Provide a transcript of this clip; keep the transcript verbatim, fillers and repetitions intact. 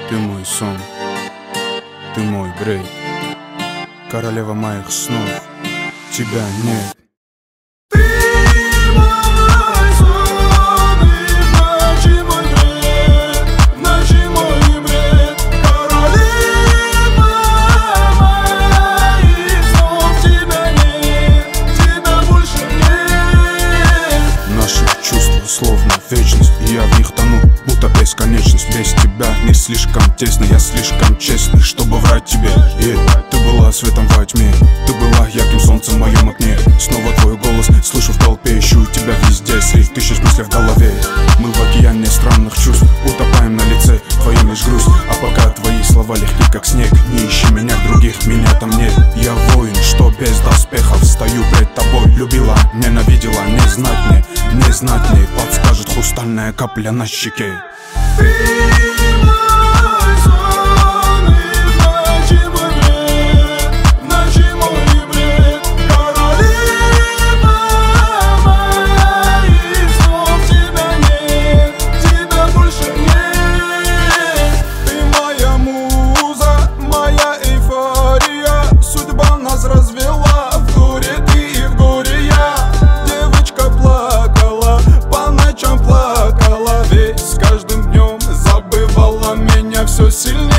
Ты мой сон, ты мой брейк, королева моих снов, тебя нет. Словно вечность, и я в них тону, будто бесконечность. Без тебя не слишком тесно, я слишком честный, чтобы врать тебе. И ты была светом во тьме, ты была ярким солнцем в моем окне. Снова твой голос слышу в толпе, ищу тебя везде, среди тысяч мыслей в голове. Мы в океане странных чувств, утопаем на лице твоем лишь грусть. А пока твои слова легки как снег, не ищи меня в других, меня там нет. Я воин, что без доспехов стою пред тобой. Любила, ненавидела, не знать мне, не знать мне, подскажет хрустальная капля на щеке. Все сильнее.